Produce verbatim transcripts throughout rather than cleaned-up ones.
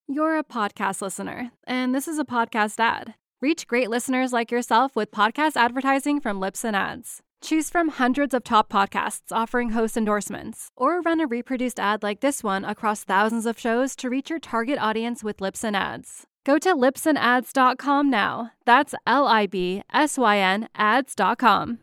You're a podcast listener, and this is a podcast ad. Reach great listeners like yourself with podcast advertising from Libsyn Ads. Choose from hundreds of top podcasts offering host endorsements, or run a reproduced ad like this one across thousands of shows to reach your target audience with Libsyn Ads. Go to libsyn ads dot com now. That's L I B S Y N ads dot com.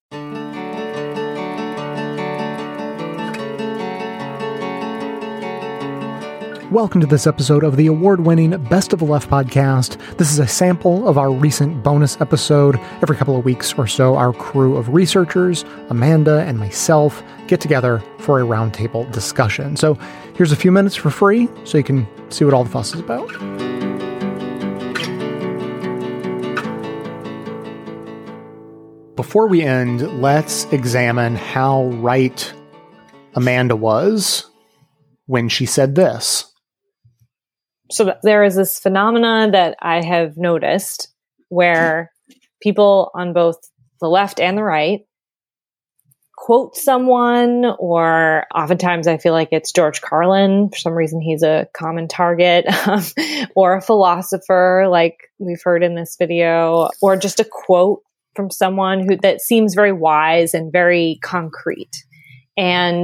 Welcome to this episode of the award-winning Best of the Left podcast. This is a sample of our recent bonus episode. Every couple of weeks or so, our crew of researchers, Amanda and myself, get together for a roundtable discussion. So here's a few minutes for free so you can see what all the fuss is about. Before we end, let's examine how right Amanda was when she said this. So there is this phenomena that I have noticed where people on both the left and the right quote someone, or oftentimes I feel like it's George Carlin. For some reason, he's a common target, or a philosopher like we've heard in this video, or just a quote from someone who that seems very wise and very concrete. And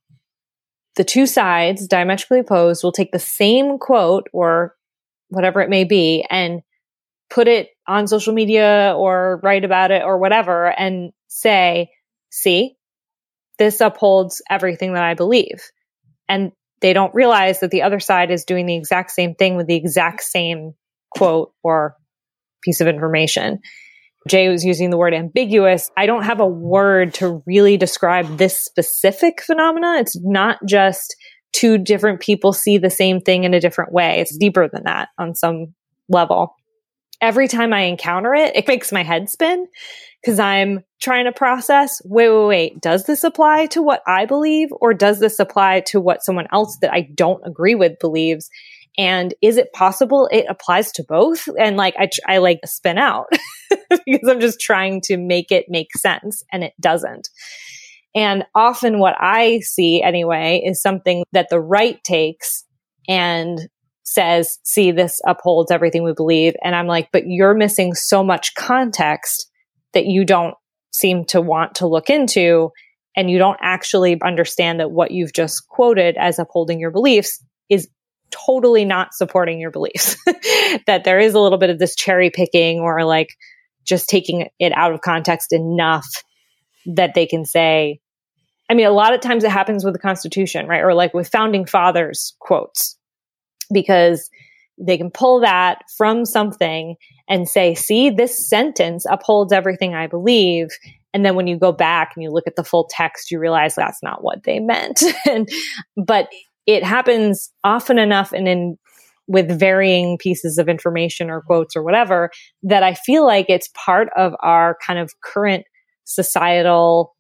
the two sides, diametrically opposed, will take the same quote or whatever it may be and put it on social media or write about it or whatever and say, see, this upholds everything that I believe. And they don't realize that the other side is doing the exact same thing with the exact same quote or piece of information. Jay was using the word ambiguous. I don't have a word to really describe this specific phenomena. It's not just two different people see the same thing in a different way. It's deeper than that on some level. Every time I encounter it, it makes my head spin because I'm trying to process, wait, wait, wait, does this apply to what I believe, or does this apply to what someone else that I don't agree with believes? And is it possible it applies to both? And like, I, I like spin out because I'm just trying to make it make sense, and it doesn't. And often what I see anyway is something that the right takes and says, see, this upholds everything we believe. And I'm like, but you're missing so much context that you don't seem to want to look into. And you don't actually understand that what you've just quoted as upholding your beliefs is totally not supporting your beliefs. That there is a little bit of this cherry picking, or like just taking it out of context enough that they can say, I mean, a lot of times it happens with the Constitution, right? Or like with founding fathers quotes, because they can pull that from something and say, see, this sentence upholds everything I believe. And then when you go back and you look at the full text, you realize that's not what they meant. and, but it happens often enough and in with varying pieces of information or quotes or whatever, that I feel like it's part of our kind of current societal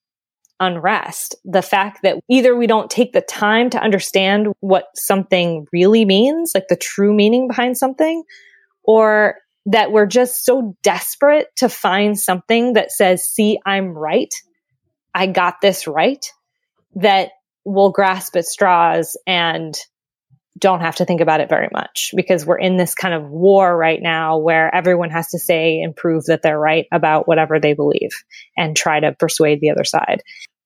unrest. The fact that either we don't take the time to understand what something really means, like the true meaning behind something, or that we're just so desperate to find something that says, see, I'm right, I got this right, that we'll grasp at straws and don't have to think about it very much, because we're in this kind of war right now where everyone has to say and prove that they're right about whatever they believe and try to persuade the other side.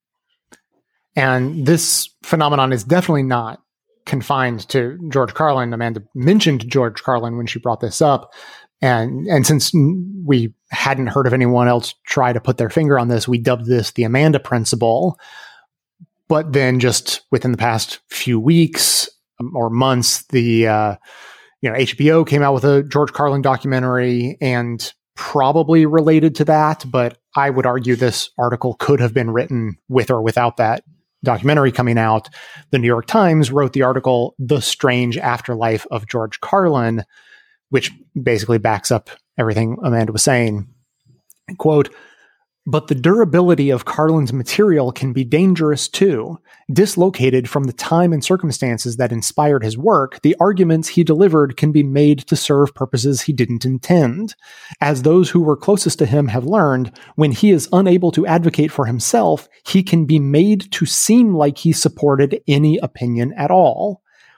And this phenomenon is definitely not confined to George Carlin. Amanda mentioned George Carlin when she brought this up. And, and since we hadn't heard of anyone else try to put their finger on this, we dubbed this the Amanda principle. But then just within the past few weeks or months, the uh, you know H B O came out with a George Carlin documentary, and probably related to that, but I would argue this article could have been written with or without that documentary coming out. The New York Times wrote the article, The Strange Afterlife of George Carlin, which basically backs up everything Amanda was saying. Quote, "But the durability of Carlin's material can be dangerous too. Dislocated from the time and circumstances that inspired his work, the arguments he delivered can be made to serve purposes he didn't intend. As those who were closest to him have learned, when he is unable to advocate for himself, he can be made to seem like he supported any opinion at all."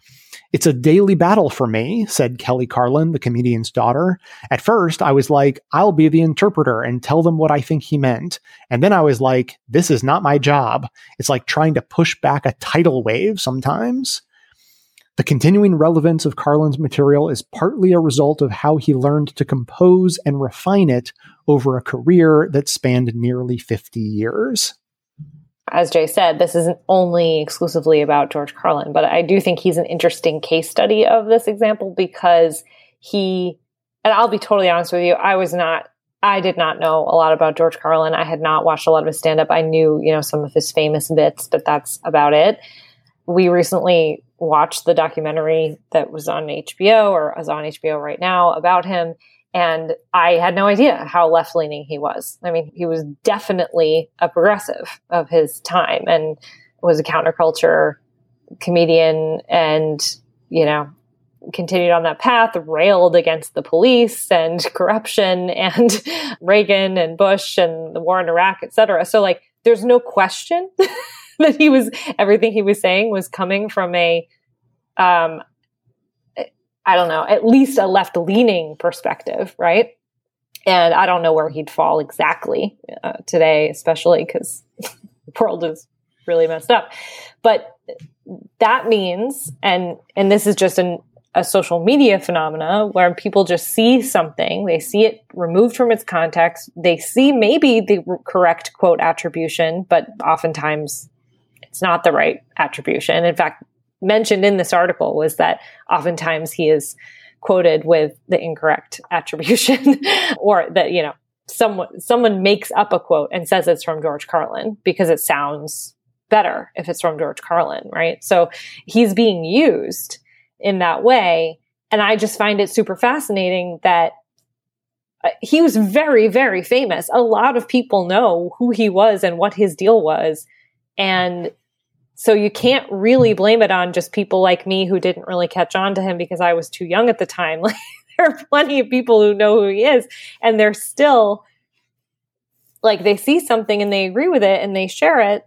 "It's a daily battle for me," said Kelly Carlin, the comedian's daughter. "At first, I was like, I'll be the interpreter and tell them what I think he meant. And then I was like, this is not my job. It's like trying to push back a tidal wave sometimes." The continuing relevance of Carlin's material is partly a result of how he learned to compose and refine it over a career that spanned nearly fifty years. As Jay said, this isn't only exclusively about George Carlin, but I do think he's an interesting case study of this example because he, and I'll be totally honest with you, I was not, I did not know a lot about George Carlin. I had not watched a lot of his stand-up. I knew, you know, some of his famous bits, but that's about it. We recently watched the documentary that was on H B O or is on H B O right now about him. And I had no idea how left-leaning he was. I mean, he was definitely a progressive of his time and was a counterculture comedian and, you know, continued on that path, railed against the police and corruption and Reagan and Bush and the war in Iraq, et cetera. So, like, there's no question that he was, everything he was saying was coming from a, um, I don't know, at least a left-leaning perspective, right? And I don't know where he'd fall exactly uh, today, especially because the world is really messed up. But that means, and and this is just an, a social media phenomena where people just see something, they see it removed from its context, they see maybe the correct quote attribution, but oftentimes it's not the right attribution. In fact, mentioned in this article was that oftentimes he is quoted with the incorrect attribution or that, you know, someone, someone makes up a quote and says it's from George Carlin because it sounds better if it's from George Carlin, right? So he's being used in that way. And I just find it super fascinating that uh, he was very, very famous. A lot of people know who he was and what his deal was. And so you can't really blame it on just people like me who didn't really catch on to him because I was too young at the time. Like, there are plenty of people who know who he is, and they're still like, they see something and they agree with it and they share it,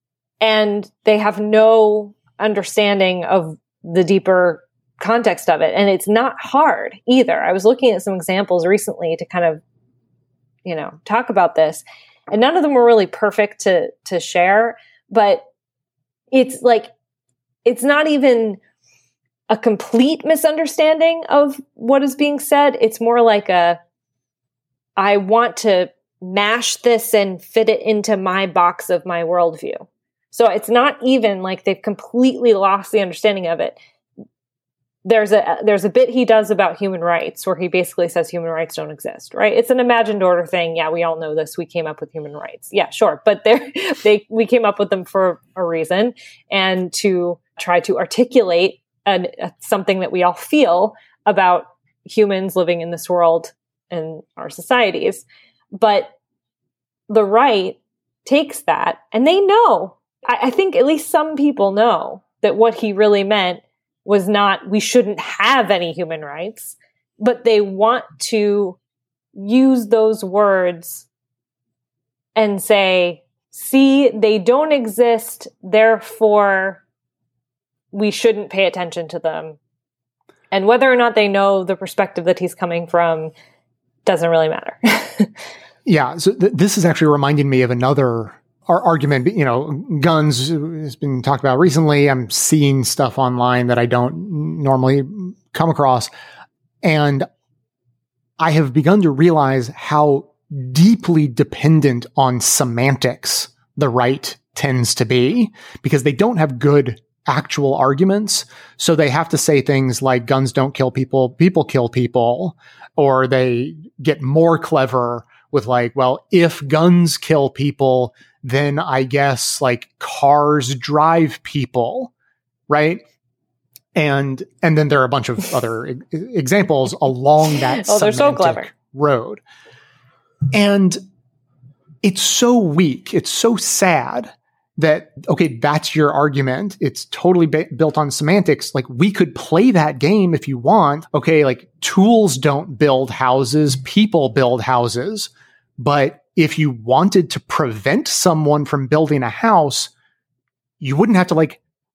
and they have no understanding of the deeper context of it. And it's not hard either. I was looking at some examples recently to kind of, you know, talk about this, and none of them were really perfect to to share, but it's like, it's not even a complete misunderstanding of what is being said. It's more like a, I want to mash this and fit it into my box of my worldview. So it's not even like they've completely lost the understanding of it. There's a there's a bit he does about human rights where he basically says human rights don't exist, right? It's an imagined order thing. Yeah, we all know this. We came up with human rights. Yeah, sure. But they they we came up with them for a reason and to try to articulate an, a, something that we all feel about humans living in this world and our societies. But the right takes that and they know. I, I think at least some people know that what he really meant was not, we shouldn't have any human rights, but they want to use those words and say, see, they don't exist, therefore we shouldn't pay attention to them. And whether or not they know the perspective that he's coming from doesn't really matter. Yeah, so th- this is actually reminding me of another Our argument, you know, guns has been talked about recently. I'm seeing stuff online that I don't normally come across. And I have begun to realize how deeply dependent on semantics the right tends to be, because they don't have good actual arguments. So they have to say things like guns don't kill people, people kill people, or they get more clever with like, well, if guns kill people, then I guess like cars drive people, right? And and then there are a bunch of other e- examples along that oh, they're so clever road. And it's so weak. It's so sad that, okay, that's your argument. It's totally ba- built on semantics. Like, we could play that game if you want. Okay, like tools don't build houses, people build houses. But if you wanted to prevent someone from building a house, you wouldn't have to like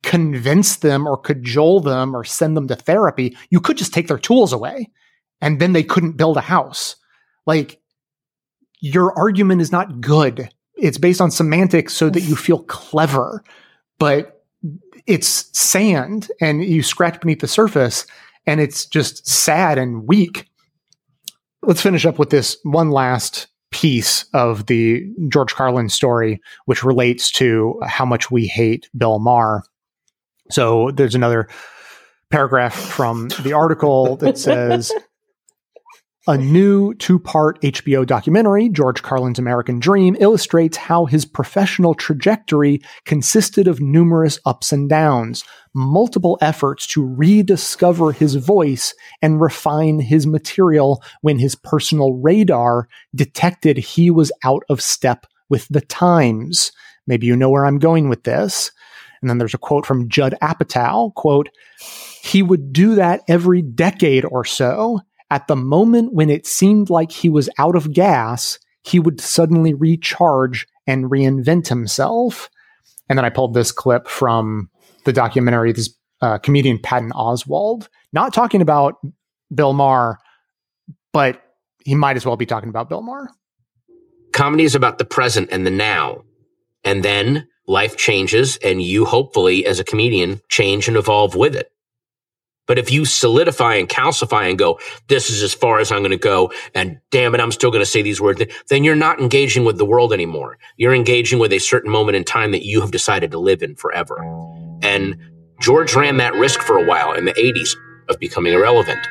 convince them or cajole them or send them to therapy. You could just take their tools away and then they couldn't build a house. Like, your argument is not good. It's based on semantics so that you feel clever, but it's sand and you scratch beneath the surface and it's just sad and weak. Let's finish up with this one last piece of the George Carlin story, which relates to how much we hate Bill Maher. So there's another paragraph from the article that says, a new two-part H B O documentary, George Carlin's American Dream, illustrates how his professional trajectory consisted of numerous ups and downs, multiple efforts to rediscover his voice and refine his material when his personal radar detected he was out of step with the times. Maybe you know where I'm going with this. And then there's a quote from Judd Apatow, quote, he would do that every decade or so. At the moment when it seemed like he was out of gas, he would suddenly recharge and reinvent himself. And then I pulled this clip from the documentary, this uh, comedian Patton Oswalt, not talking about Bill Maher, but he might as well be talking about Bill Maher. Comedy is about the present and the now. And then life changes and you hopefully, as a comedian, change and evolve with it. But if you solidify and calcify and go, this is as far as I'm going to go, and damn it, I'm still going to say these words, then you're not engaging with the world anymore. You're engaging with a certain moment in time that you have decided to live in forever. And George ran that risk for a while in the eighties of becoming irrelevant.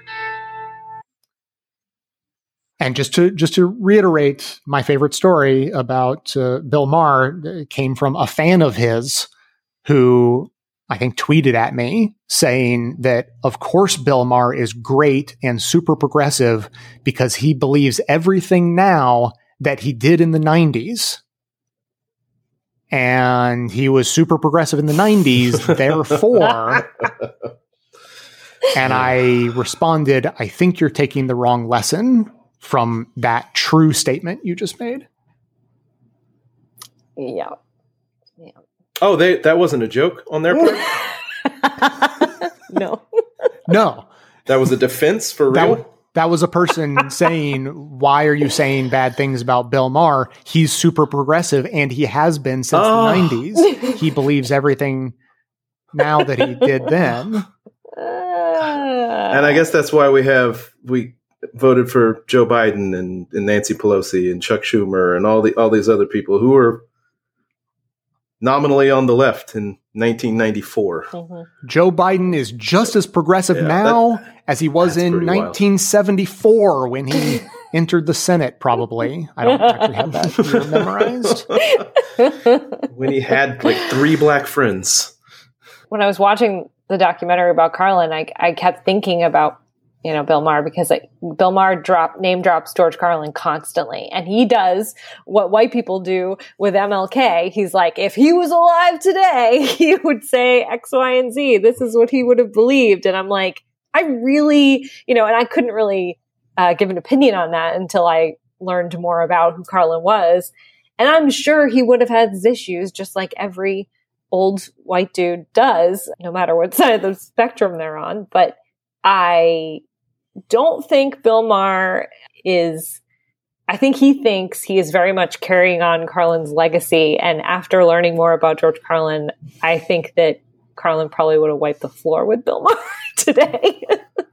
And just to just to reiterate, my favorite story about uh, Bill Maher came from a fan of his who I think tweeted at me saying that, of course, Bill Maher is great and super progressive because he believes everything now that he did in the nineties. And he was super progressive in the nineties, therefore. And I responded, I think you're taking the wrong lesson from that true statement you just made. Yeah. Yeah. Oh, they that wasn't a joke on their part? No. No. That was a defense for real? That, that was a person saying, why are you saying bad things about Bill Maher? He's super progressive, and he has been since oh. the nineties. He believes everything now that he did then. Uh, and I guess that's why we have... we. voted for Joe Biden and, and Nancy Pelosi and Chuck Schumer and all the all these other people who were nominally on the left in nineteen ninety-four. Mm-hmm. Joe Biden is just as progressive yeah, now that, as he was in nineteen seventy-four wild. When he entered the Senate, probably. I don't actually have that year memorized. When he had like three black friends. When I was watching the documentary about Carlin, I, I kept thinking about you know, Bill Maher, because like Bill Maher drop name drops George Carlin constantly. And he does what white people do with M L K. He's like, if he was alive today, he would say X, Y, and Z. This is what he would have believed. And I'm like, I really, you know, and I couldn't really uh, give an opinion on that until I learned more about who Carlin was. And I'm sure he would have had his issues just like every old white dude does, no matter what side of the spectrum they're on. But I don't think Bill Maher is, I think he thinks he is very much carrying on Carlin's legacy. And after learning more about George Carlin, I think that Carlin probably would have wiped the floor with Bill Maher today.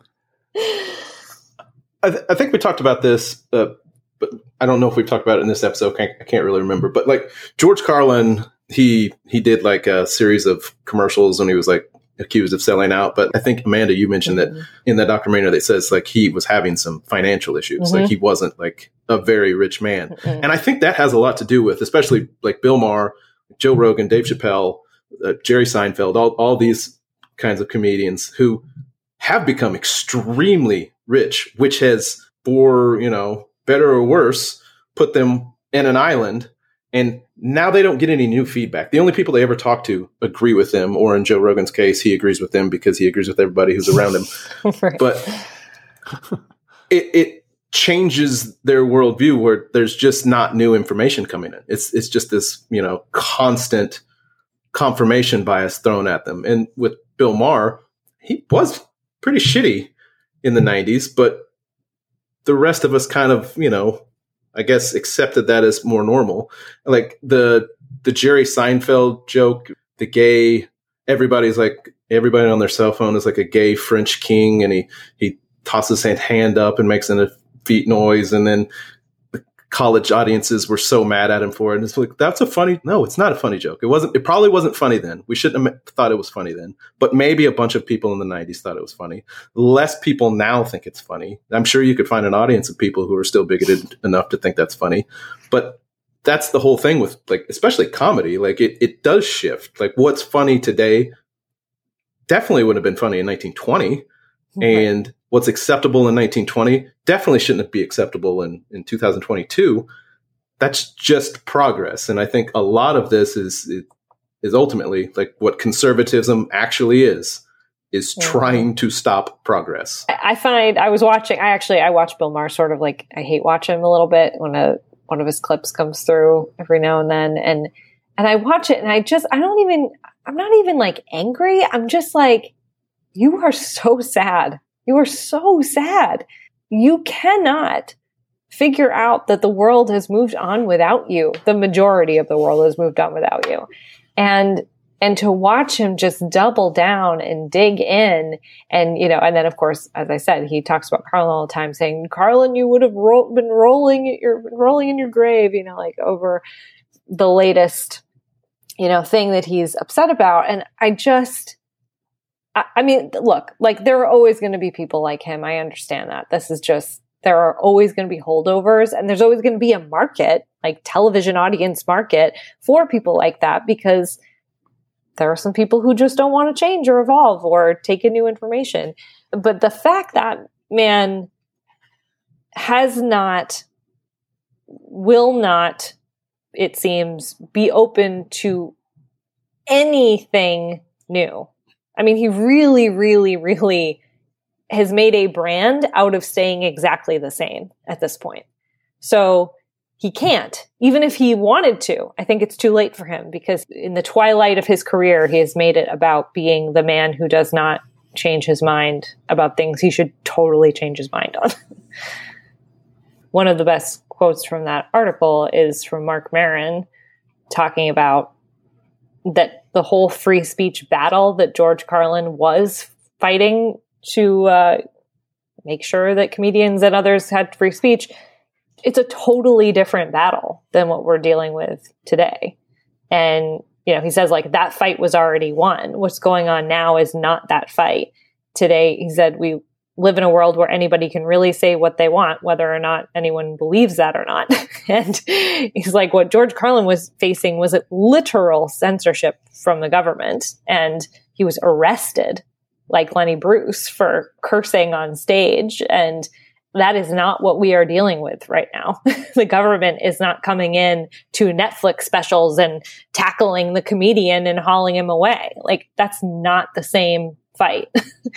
I, th- I think we talked about this, uh, but I don't know if we've talked about it in this episode. Can't, I can't really remember. But like George Carlin, he he did like a series of commercials when he was like accused of selling out. But I think, Amanda, you mentioned mm-hmm. that in that documentary that says like he was having some financial issues. Mm-hmm. Like he wasn't like a very rich man. Mm-hmm. And I think that has a lot to do with, especially like Bill Maher, Joe Rogan, Dave Chappelle, uh, Jerry Seinfeld, all, all these kinds of comedians who have become extremely rich, which has, for, you know, better or worse, put them in an island. And now they don't get any new feedback. The only people they ever talk to agree with them, or in Joe Rogan's case, he agrees with them because he agrees with everybody who's around him. Right. But it, it changes their worldview where there's just not new information coming in. It's it's just this, you know, constant, confirmation bias thrown at them. And with Bill Maher, he was pretty shitty in the nineties, but the rest of us kind of, you know, I guess accepted that as more normal. Like the the Jerry Seinfeld joke, the gay, everybody's like, everybody on their cell phone is like a gay French king, and he, he tosses his hand up and makes a feet noise, and then the college audiences were so mad at him for it. And it's like, that's a funny, no, it's not a funny joke. It wasn't, it probably wasn't funny then. We shouldn't have thought it was funny then, but maybe a bunch of people in the nineties thought it was funny. Less people now think it's funny. I'm sure you could find an audience of people who are still bigoted enough to think that's funny, but that's the whole thing with, like, especially comedy. Like it, it does shift. Like what's funny today definitely would have been funny in nineteen twenty. Okay. And what's acceptable in nineteen twenty definitely shouldn't be acceptable in, in two thousand twenty-two. That's just progress. And I think a lot of this is, is ultimately like what conservatism actually is, is yeah. trying to stop progress. I find I was watching, I actually, I watch Bill Maher sort of like, I hate watch him a little bit when a, one of his clips comes through every now and then. And, and I watch it and I just, I don't even, I'm not even like angry. I'm just like, you are so sad. You are so sad. You cannot figure out that the world has moved on without you. The majority of the world has moved on without you. And, and to watch him just double down and dig in and, you know, and then of course, as I said, he talks about Carlin all the time saying, Carlin, you would have ro- been rolling at your, rolling in your grave, you know, like over the latest, you know, thing that he's upset about. And I just, I, I mean, look, like there are always going to be people like him. I understand that. This is just, there are always going to be holdovers, and there's always going to be a market, like television audience market for people like that, because there are some people who just don't want to change or evolve or take in new information. But the fact that man has not, will not, it seems, be open to anything new. I mean, he really, really, really has made a brand out of staying exactly the same at this point. So he can't, even if he wanted to. I think it's too late for him, because in the twilight of his career, he has made it about being the man who does not change his mind about things he should totally change his mind on. One of the best quotes from that article is from Mark Maron, talking about that the whole free speech battle that George Carlin was fighting to uh, make sure that comedians and others had free speech, it's a totally different battle than what we're dealing with today. And, you know, he says, like, that fight was already won. What's going on now is not that fight. Today, he said, we live in a world where anybody can really say what they want, whether or not anyone believes that or not. And he's like, what George Carlin was facing was a literal censorship from the government. And he was arrested, like Lenny Bruce, for cursing on stage. And that is not what we are dealing with right now. The government is not coming in to Netflix specials and tackling the comedian and hauling him away. Like, that's not the same fight.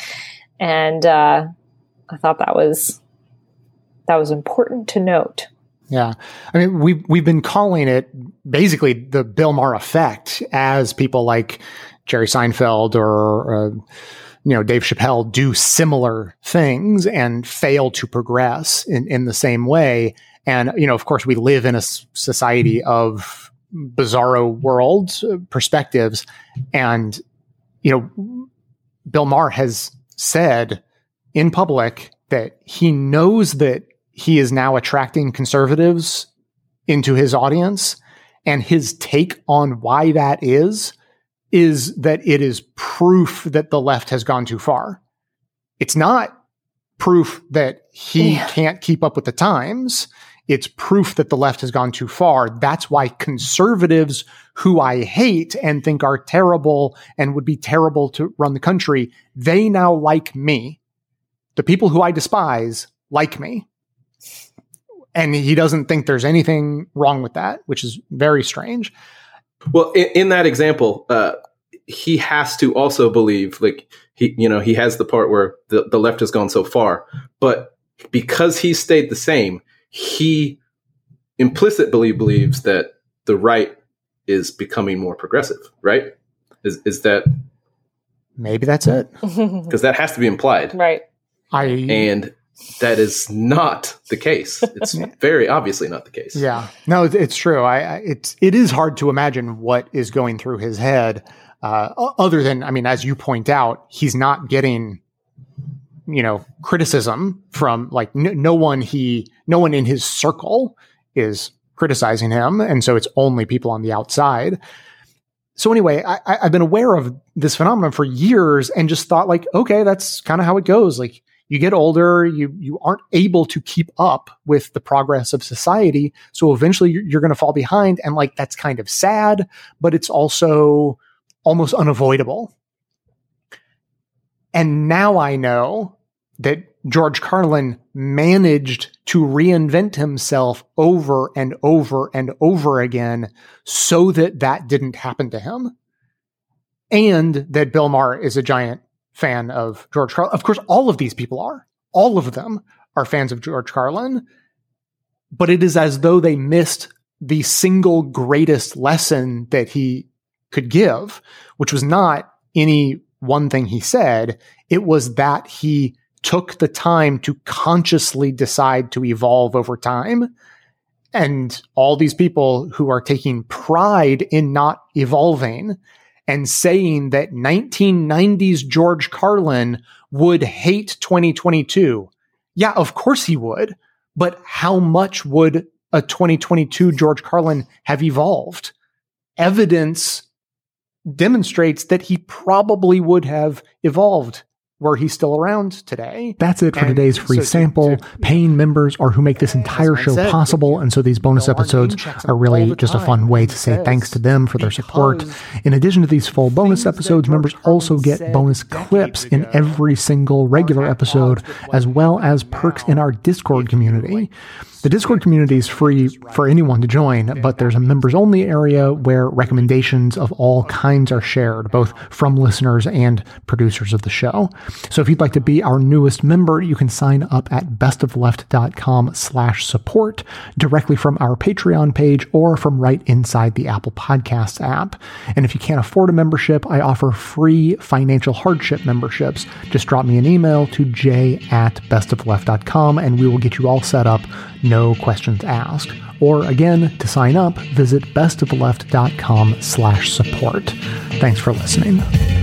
And uh, I thought that was that was important to note. Yeah. I mean, we've, we've been calling it basically the Bill Maher effect, as people like Jerry Seinfeld or, uh, you know, Dave Chappelle do similar things and fail to progress in, in the same way. And, you know, of course, we live in a society of bizarro world perspectives. And, you know, Bill Maher has said in public that he knows that he is now attracting conservatives into his audience. And his take on why that is, is that it is proof that the left has gone too far. It's not proof that he yeah. can't keep up with the times. It's proof that the left has gone too far. That's why conservatives who I hate and think are terrible and would be terrible to run the country, they now like me. The people who I despise like me. And he doesn't think there's anything wrong with that, which is very strange. Well, in, in that example, uh, he has to also believe, like, he, you know, he has the part where the, the left has gone so far, but because he stayed the same, he implicitly believes that the right is becoming more progressive, right? Is is that maybe that's it? Because that has to be implied, right? I and that is not the case. It's very obviously not the case. Yeah, no, it's true. I, I it's it is hard to imagine what is going through his head. Uh, other than, I mean, as you point out, he's not getting, you know, criticism from like n- no one he, no one in his circle is criticizing him. And so it's only people on the outside. So anyway, I, I've been aware of this phenomenon for years and just thought like, okay, that's kind of how it goes. Like you get older, you, you aren't able to keep up with the progress of society. So eventually you're, you're going to fall behind. And like, that's kind of sad, but it's also almost unavoidable. And now I know that George Carlin managed to reinvent himself over and over and over again so that that didn't happen to him. And that Bill Maher is a giant fan of George Carlin. Of course, all of these people are. All of them are fans of George Carlin. But it is as though they missed the single greatest lesson that he could give, which was not any one thing he said. It was that he took the time to consciously decide to evolve over time. And all these people who are taking pride in not evolving and saying that nineteen nineties George Carlin would hate twenty twenty-two. Yeah, of course he would. But how much would a twenty twenty-two George Carlin have evolved? Evidence demonstrates that he probably would have evolved were he still around today. That's it for and today's free so sample. To, to, Paying members are who make this entire show said, possible, and so these bonus episodes are really just a fun way to say thanks to them for their support. In addition to these full bonus episodes, members also get bonus clips in every single regular episode, as well as perks in our Discord community. The Discord community is free for anyone to join, but there's a members-only area where recommendations of all kinds are shared, both from listeners and producers of the show. So if you'd like to be our newest member, you can sign up at bestofleft.com slash support directly from our Patreon page or from right inside the Apple Podcasts app. And if you can't afford a membership, I offer free financial hardship memberships. Just drop me an email to j at bestofleft dot com and we will get you all set up. No questions asked. Or again, to sign up, visit bestofleft.com slash support. Thanks for listening.